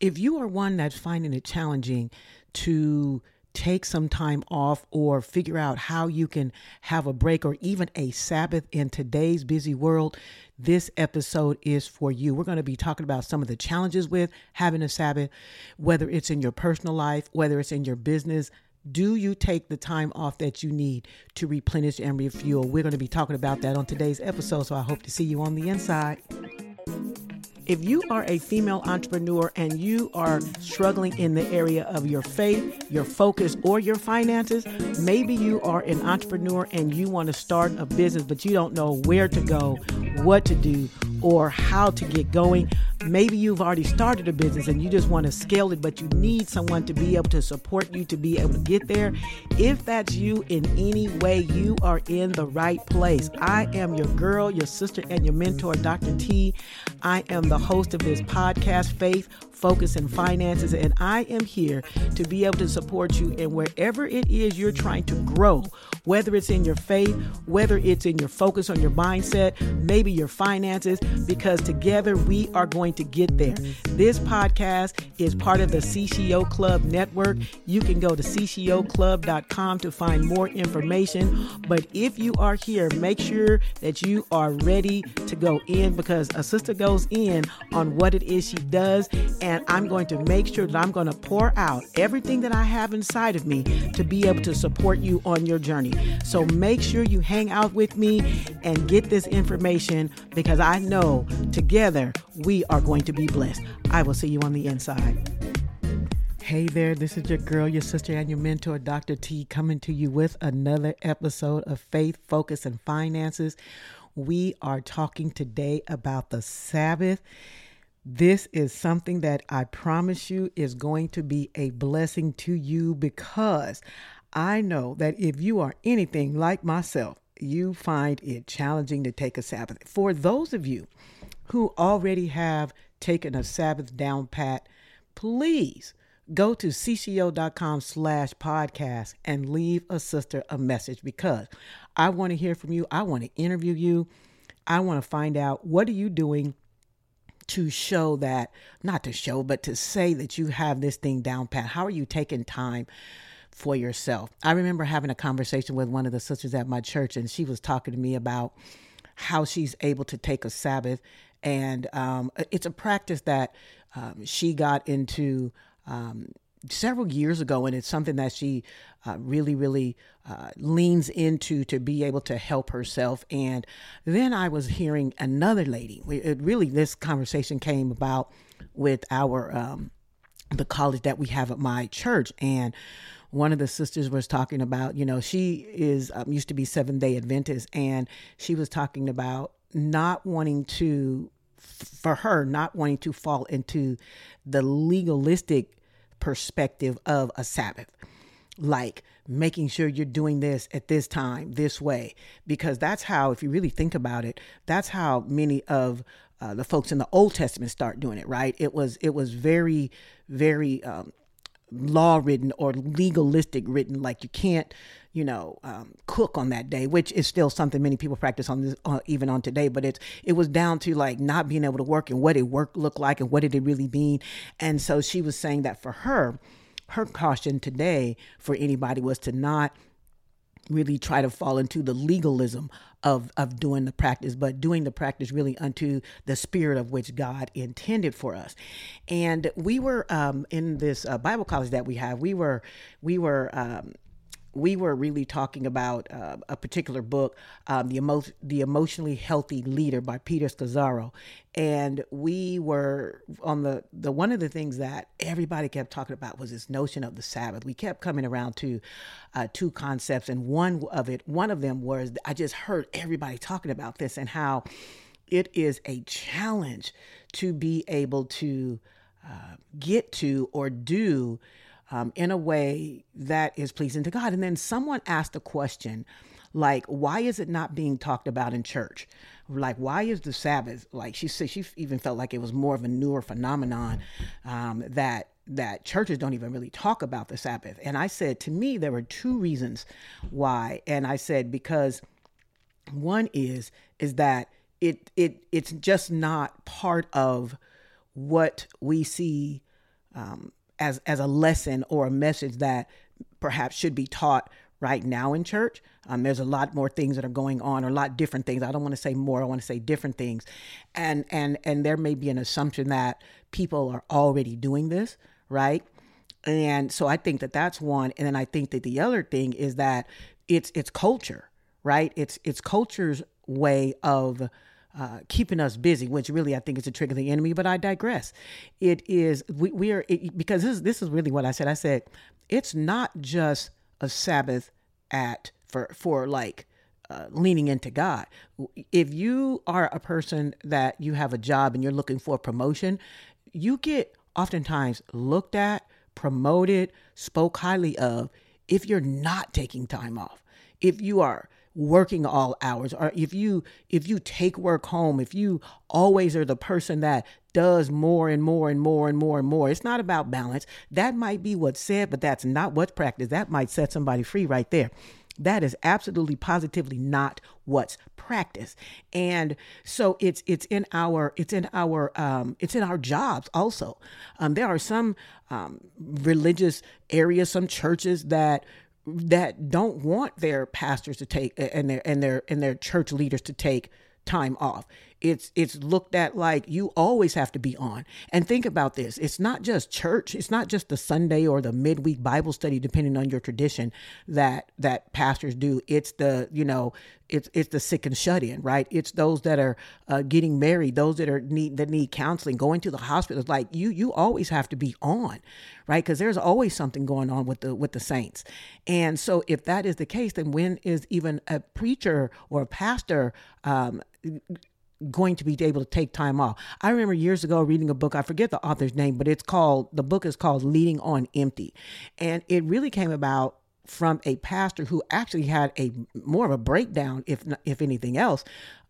If you are one that's finding it challenging to take some time off or figure out how you can have a break or even a Sabbath in today's busy world, this episode is for you. We're going to be talking about some of the challenges with having a Sabbath, whether it's in your personal life, whether it's in your business. Do you take the time off that you need to replenish and refuel? We're going to be talking about that on today's episode, so I hope to see you on the inside. If you are a female entrepreneur and you are struggling in the area of your faith, your focus, or your finances, maybe you are an entrepreneur and you want to start a business, but you don't know where to go, what to do, or how to get going. Maybe you've already started a business and you just want to scale it, but you need someone to be able to support you to be able to get there. If that's you in any way, you are in the right place. I am your girl, your sister, and your mentor, Dr. T. I am the host of this podcast, Faith, Focus, and Finances, and I am here to be able to support you in wherever it is you're trying to grow, whether it's in your faith, whether it's in your focus on your mindset, maybe your finances, because together we are going to get there. This podcast is part of the CCO Club network. You can go to ccoclub.com to find more information. But if you are here, make sure that you are ready to go in, because a sister goes in on what it is she does. And I'm going to make sure that I'm going to pour out everything that I have inside of me to be able to support you on your journey. So make sure you hang out with me and get this information, because I know together we are going to be blessed. I will see you on the inside. Hey there, this is your girl, your sister, and your mentor, Dr. T, coming to you with another episode of Faith, Focus, and Finances. We are talking today about the Sabbath. This is something that I promise you is going to be a blessing to you, because I know that if you are anything like myself, you find it challenging to take a Sabbath. For those of you who already have taken a Sabbath down pat, please go to cco.com/podcast and leave a sister a message, because I want to hear from you. I want to interview you. I want to find out, what are you doing to show that, not to show, but to say that you have this thing down pat? How are you taking time for yourself? I remember having a conversation with one of the sisters at my church, and she was talking to me about how she's able to take a Sabbath. And it's a practice that she got into several years ago, and it's something that she really leans into to be able to help herself. And then I was hearing another lady. This conversation came about with our the college that we have at my church, and one of the sisters was talking about, she is used to be Seventh-day Adventist, and she was talking about not wanting to fall into the legalistic perspective of a Sabbath, like making sure you're doing this at this time, this way, because that's how, if you really think about it, that's how many of the folks in the Old Testament start doing it, right? It was very, very law written or legalistic written, like you can't, cook on that day, which is still something many people practice on this, even on today. But it was down to like not being able to work, and what did work look like, and what did it really mean. And so she was saying that for her caution today for anybody was to not really try to fall into the legalism of doing the practice, but doing the practice really unto the spirit of which God intended for us. And we were in this Bible college that we have, we were really talking about a particular book, The Emotionally Healthy Leader by Peter Scazzaro. And we were on the one of the things that everybody kept talking about was this notion of the Sabbath. We kept coming around to two concepts, and one of them was, I just heard everybody talking about this and how it is a challenge to be able to get to or do in a way that is pleasing to God. And then someone asked a question like, why is it not being talked about in church? Like, why is the Sabbath, like she said, she even felt like it was more of a newer phenomenon that churches don't even really talk about the Sabbath. And I said, to me, there were two reasons why. And I said, because one is that it's just not part of what we see as a lesson or a message that perhaps should be taught right now in church. There's a lot more things that are going on, or a lot different things. I don't want to say more. I want to say different things. And there may be an assumption that people are already doing this, right? And so I think that that's one. And then I think that the other thing is that it's culture, right? It's culture's way of keeping us busy, which really I think is a trick of the enemy. But I digress. It is because this is really what I said. I said it's not just a Sabbath for leaning into God. If you are a person that you have a job and you're looking for a promotion, you get oftentimes looked at, promoted, spoke highly of if you're not taking time off. If you are working all hours, or if you take work home, if you always are the person that does more and more and more and more and more. It's not about balance. That might be what's said, but that's not what's practiced. That might set somebody free right there. That is absolutely positively not what's practiced. And so it's in our jobs also. There are some religious areas, some churches that don't want their pastors to take and their church leaders to take time off. It's looked at like you always have to be on. And think about this. It's not just church. It's not just the Sunday or the midweek Bible study, depending on your tradition, that pastors do. It's the sick and shut in, right? It's those that are getting married, those that need counseling, going to the hospitals. Like you always have to be on, right? Because there's always something going on with the saints. And so if that is the case, then when is even a preacher or a pastor going to be able to take time off? I remember years ago reading a book. I forget the author's name, but the book is called Leading on Empty. And it really came about from a pastor who actually had more of a breakdown, if anything else,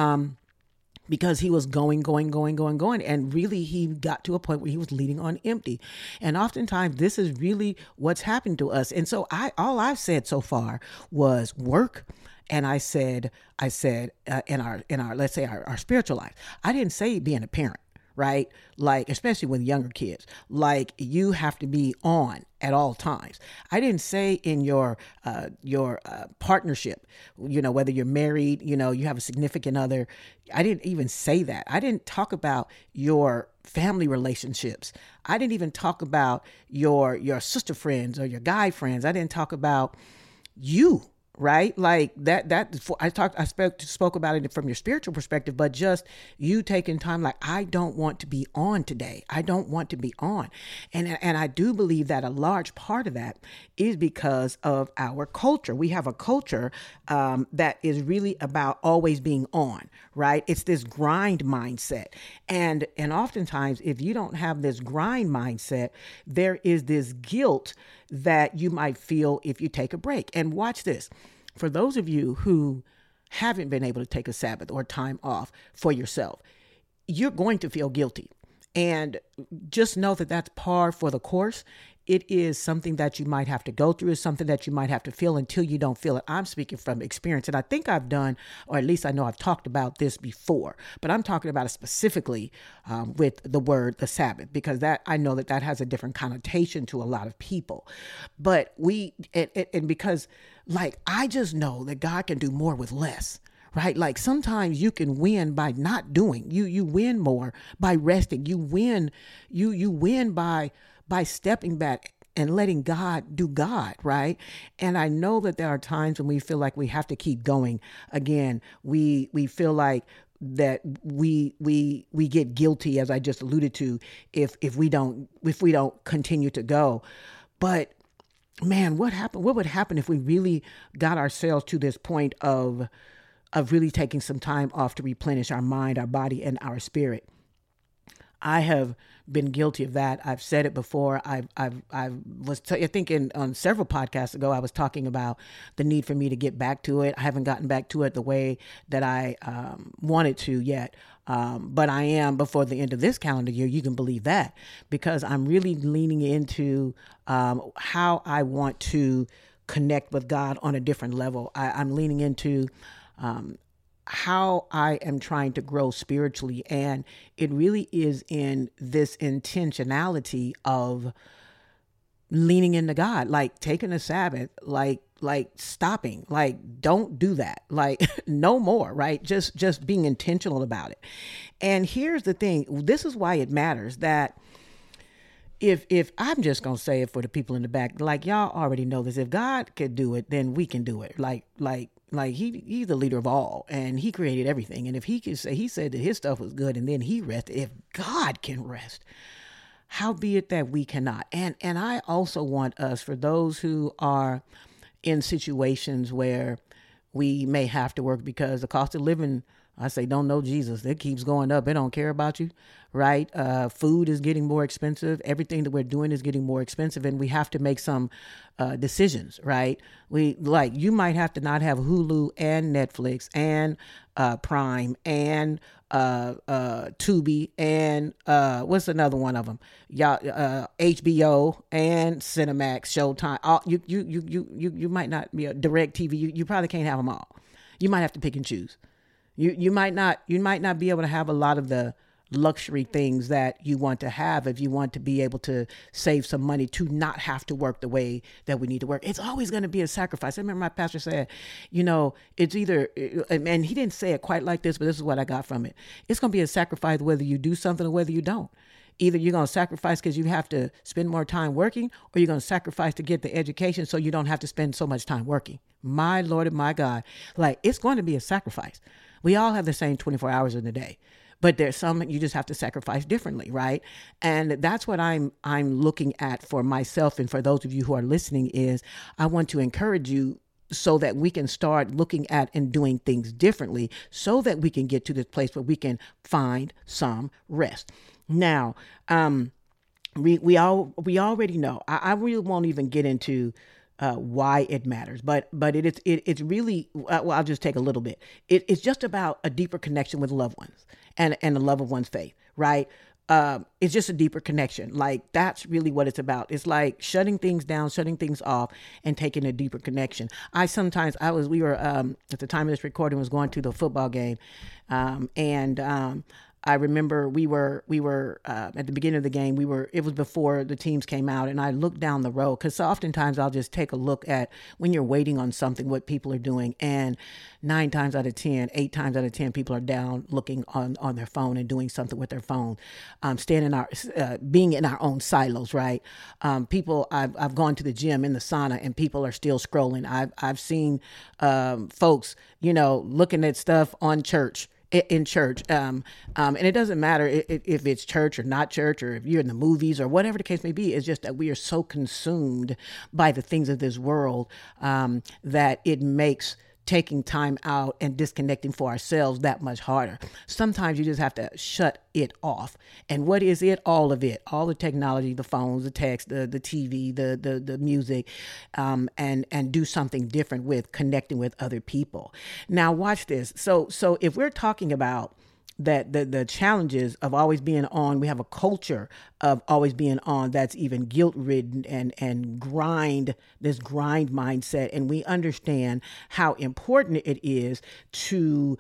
because he was going. And really he got to a point where he was leading on empty. And oftentimes this is really what's happened to us. And so all I've said so far was work. And I said, in our let's say our spiritual life, I didn't say being a parent, right? Like, especially with younger kids, like you have to be on at all times. I didn't say in your partnership, whether you're married, you have a significant other. I didn't even say that. I didn't talk about your family relationships. I didn't even talk about your sister friends or your guy friends. I didn't talk about you. Right? Like I spoke about it from your spiritual perspective, but just you taking time, like, I don't want to be on today. I don't want to be on. And I do believe that a large part of that is because of our culture. We have a culture that is really about always being on, right? It's this grind mindset. And oftentimes, if you don't have this grind mindset, there is this guilt that you might feel if you take a break. And watch this. For those of you who haven't been able to take a Sabbath or time off for yourself, you're going to feel guilty. And just know that that's par for the course. It is something that you might have to go through. It's something that you might have to feel until you don't feel it. I'm speaking from experience. And I think I've done, or at least I know I've talked about this before, but I'm talking about it specifically with the word, the Sabbath, because I know that has a different connotation to a lot of people. But because I just know that God can do more with less. Right? Like sometimes you can win by not doing. You win more by resting. You win by stepping back and letting God do God, right? And I know that there are times when we feel like we have to keep going. Again, we feel like that we get guilty, as I just alluded to, if we don't continue to go. But man, what would happen if we really got ourselves to this point of really taking some time off to replenish our mind, our body, and our spirit? I have been guilty of that. I've said it before. I think on several podcasts ago, I was talking about the need for me to get back to it. I haven't gotten back to it the way that I wanted to yet. But I am before the end of this calendar year. You can believe that, because I'm really leaning into how I want to connect with God on a different level. I'm leaning into how I am trying to grow spiritually. And it really is in this intentionality of leaning into God, like taking a Sabbath, like stopping, like don't do that, like no more, right? Just being intentional about it. And here's the thing, this is why it matters that if I'm just gonna say it for the people in the back, like y'all already know this. If God could do it, then we can do it. Like he's the leader of all, and he created everything. And if he could say, he said that his stuff was good, and then he rested. If God can rest, how be it that we cannot? And I also want us, for those who are in situations where we may have to work because the cost of living, I say, don't know Jesus. It keeps going up. It don't care about you, right? Food is getting more expensive. Everything that we're doing is getting more expensive, and we have to make some decisions, right? You might have to not have Hulu and Netflix and Prime and Tubi and what's another one of them? HBO and Cinemax, Showtime. All, you might not be a Direct TV. You probably can't have them all. You might have to pick and choose. You might not be able to have a lot of the luxury things that you want to have if you want to be able to save some money to not have to work the way that we need to work. It's always going to be a sacrifice. I remember my pastor said, it's either, and he didn't say it quite like this, but this is what I got from it. It's going to be a sacrifice whether you do something or whether you don't. Either you're going to sacrifice because you have to spend more time working, or you're going to sacrifice to get the education so you don't have to spend so much time working. My Lord and my God, like it's going to be a sacrifice. We all have the same 24 hours in the day, but there's some you just have to sacrifice differently, right? And that's what I'm looking at for myself and for those of you who are listening is I want to encourage you so that we can start looking at and doing things differently so that we can get to this place where we can find some rest. Now, we already know. I really won't even get into why it matters, but it's really well. I'll just take a little bit. It's just about a deeper connection with loved ones and the love of one's faith, right? It's just a deeper connection. Like that's really what it's about. It's like shutting things down, shutting things off, and taking a deeper connection. We were at the time of this recording was going to the football game, and I remember we were at the beginning of the game, it was before the teams came out, and I looked down the road because oftentimes I'll just take a look at when you're waiting on something, what people are doing. And 8 times out of 10, people are down looking on their phone and doing something with their phone, being in our own silos, right? I've gone to the gym in the sauna and people are still scrolling. I've seen folks, looking at stuff in church. And it doesn't matter if it's church or not church, or if you're in the movies or whatever the case may be. It's just that we are so consumed by the things of this world that it makes taking time out and disconnecting for ourselves that much harder. Sometimes you just have to shut it off. And what is it? All of it, all the technology, the phones, the text, the TV, the music, and do something different with connecting with other people. Now watch this. So if we're talking about that the challenges of always being on, we have a culture of always being on that's even guilt-ridden and this grind mindset, and we understand how important it is to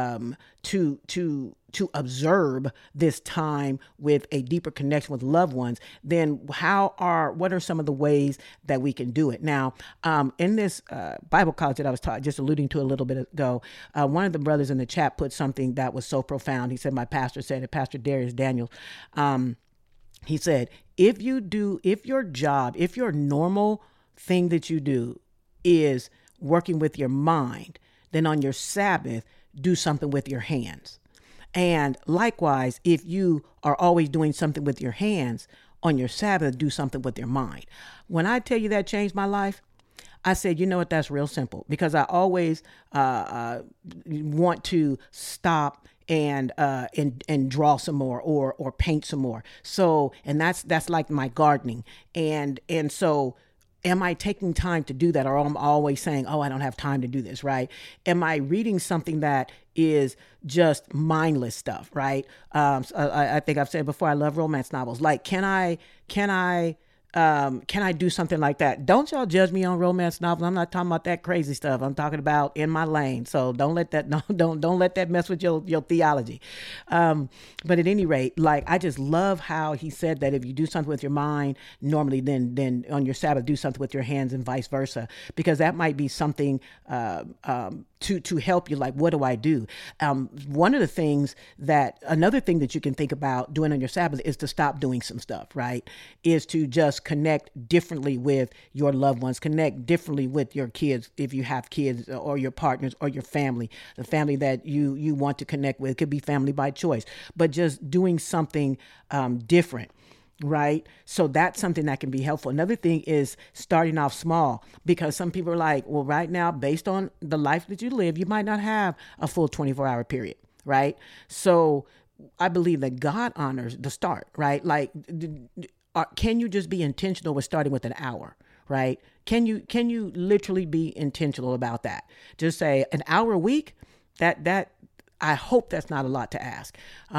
observe this time with a deeper connection with loved ones, then what are some of the ways that we can do it? Now, in this Bible college that I was just alluding to a little bit ago, one of the brothers in the chat put something that was so profound. He said, my pastor said it, Pastor Darius Daniels, he said, if your normal thing that you do is working with your mind, then on your Sabbath, do something with your hands. And likewise, if you are always doing something with your hands, on your Sabbath, do something with your mind. When I tell you that changed my life, I said, you know what, that's real simple, because I always want to stop and draw some more or paint some more. So, and that's like my gardening. And so am I taking time to do that? Or I'm always saying, oh, I don't have time to do this, right? Am I reading something that is just mindless stuff, right? So I think I've said before, I love romance novels. Like, can I Can I do something like that? Don't y'all judge me on romance novels. I'm not talking about that crazy stuff. I'm talking about in my lane. So don't let that don't let that mess with your theology. But at any rate, like I just love how he said that if you do something with your mind normally, then on your Sabbath do something with your hands and vice versa, because that might be something to help you. Like, what do I do? One of the things another thing that you can think about doing on your Sabbath is to stop doing some stuff, right? Is to just connect differently with your loved ones, connect differently with your kids if you have kids, or your partners, or your family, the family that you want to connect with. It could be family by choice, but just doing something different. Right. So that's something that can be helpful. Another thing is starting off small, because some people are like, well, right now, based on the life that you live, you might not have a full 24-hour period. Right. So I believe that God honors the start. Right. Like, can you just be intentional with starting with an hour? Right. Can you literally be intentional about that? Just say an hour a week. That I hope that's not a lot to ask.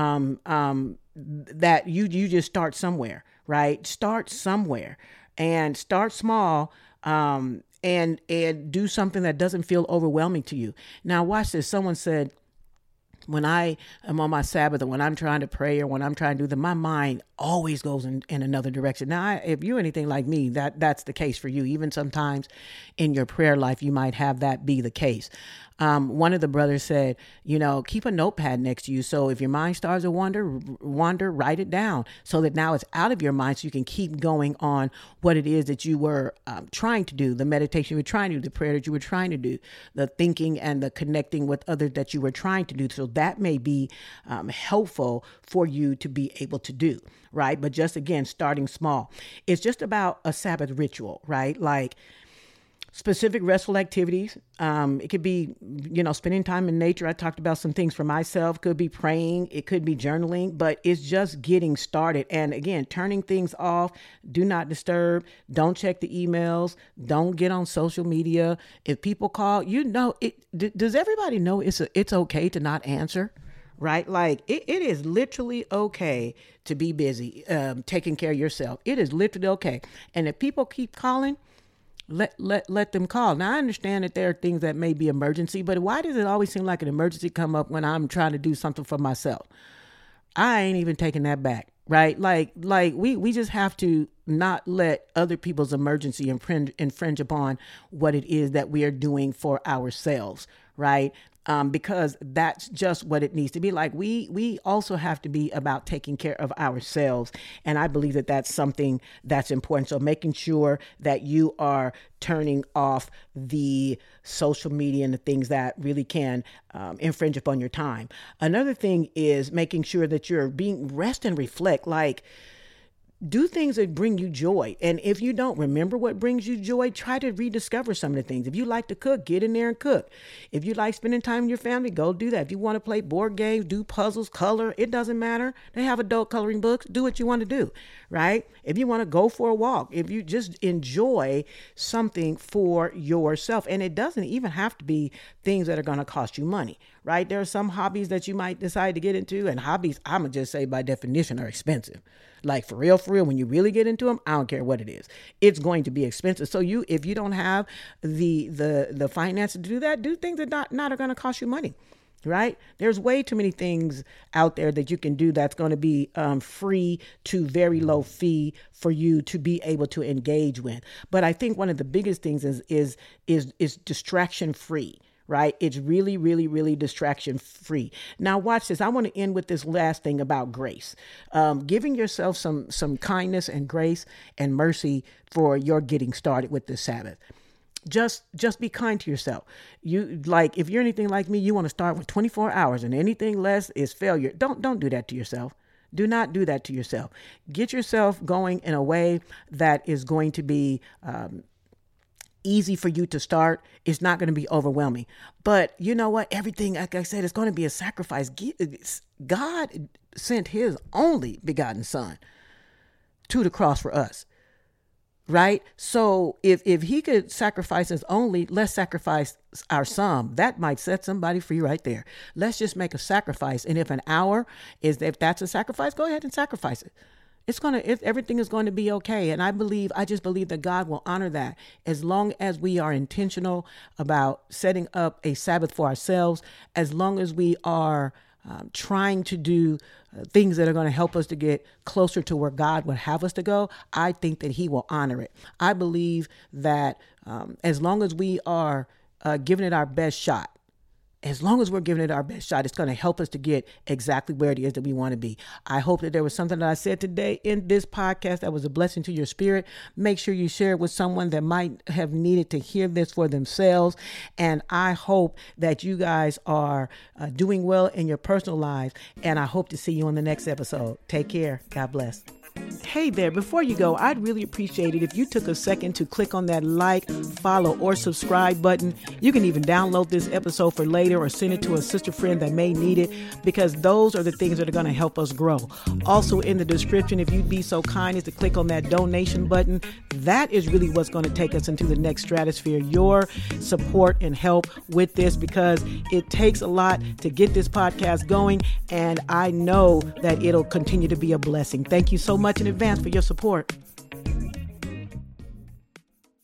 That you just start somewhere, right? Start somewhere and start small, and do something that doesn't feel overwhelming to you. Now watch this. Someone said, when I am on my Sabbath, or when I'm trying to pray, or when I'm trying to do that, my mind always goes in another direction. Now, if you're anything like me, that's the case for you. Even sometimes in your prayer life, you might have that be the case. One of the brothers said, keep a notepad next to you. So if your mind starts to wander, write it down, so that now it's out of your mind, so you can keep going on what it is that you were trying to do, the meditation you were trying to do, the prayer that you were trying to do, the thinking and the connecting with others that you were trying to do. So that may be helpful for you to be able to do, right? But just again, starting small. It's just about a Sabbath ritual, right? Like, specific restful activities. It could be, spending time in nature. I talked about some things for myself. Could be praying. It could be journaling, but it's just getting started. And again, turning things off. Do not disturb. Don't check the emails. Don't get on social media. If people call, does everybody know it's okay to not answer? Right? Like it is literally okay to be busy, taking care of yourself. It is literally okay. And if people keep calling, let them call. Now, I understand that there are things that may be emergency, but why does it always seem like an emergency come up when I'm trying to do something for myself? I ain't even taking that back, right? Like we just have to not let other people's emergency infringe upon what it is that we are doing for ourselves, right? Because that's just what it needs to be. Like we also have to be about taking care of ourselves. And I believe that that's something that's important. So making sure that you are turning off the social media and the things that really can infringe upon your time. Another thing is making sure that you're being rest and reflect. Like, do things that bring you joy. And if you don't remember what brings you joy, try to rediscover some of the things. If you like to cook, get in there and cook. If you like spending time with your family, go do that. If you want to play board games, do puzzles, color, it doesn't matter. They have adult coloring books. Do what you want to do, right? If you want to go for a walk, if you just enjoy something for yourself. And it doesn't even have to be things that are going to cost you money, right? There are some hobbies that you might decide to get into, and hobbies, I'm going to just say by definition, are expensive. Like for real, when you really get into them, I don't care what it is. It's going to be expensive. So if you don't have the finances to do that, do things that not are going to cost you money, right? There's way too many things out there that you can do that's going to be free to very low fee for you to be able to engage with. But I think one of the biggest things is distraction free. Right? It's really, really, really distraction free. Now watch this. I want to end with this last thing about grace. Giving yourself some kindness and grace and mercy for your getting started with the Sabbath. Just be kind to yourself. If you're anything like me, you want to start with 24 hours and anything less is failure. Don't do that to yourself. Do not do that to yourself. Get yourself going in a way that is going to be easy for you to start. It's not going to be overwhelming. But you know what? Everything, like I said, is going to be a sacrifice. God sent his only begotten son to the cross for us. Right? So if he could sacrifice his only, let's sacrifice our some. That might set somebody free right there. Let's just make a sacrifice. And if an hour if that's a sacrifice, go ahead and sacrifice it. everything is going to be okay. And I just believe that God will honor that as long as we are intentional about setting up a Sabbath for ourselves, as long as we are trying to do things that are going to help us to get closer to where God would have us to go. I think that he will honor it. I believe that as long as we are giving it our best shot, it's going to help us to get exactly where it is that we want to be. I hope that there was something that I said today in this podcast that was a blessing to your spirit. Make sure you share it with someone that might have needed to hear this for themselves. And I hope that you guys are doing well in your personal lives. And I hope to see you on the next episode. Take care. God bless. Hey there, before you go, I'd really appreciate it if you took a second to click on that like, follow, or subscribe button. You can even download this episode for later or send it to a sister friend that may need it, because those are the things that are going to help us grow. Also in the description, if you'd be so kind as to click on that donation button, that is really what's going to take us into the next stratosphere. Your support and help with this, because it takes a lot to get this podcast going, and I know that it'll continue to be a blessing. Thank you so much in advance for your support.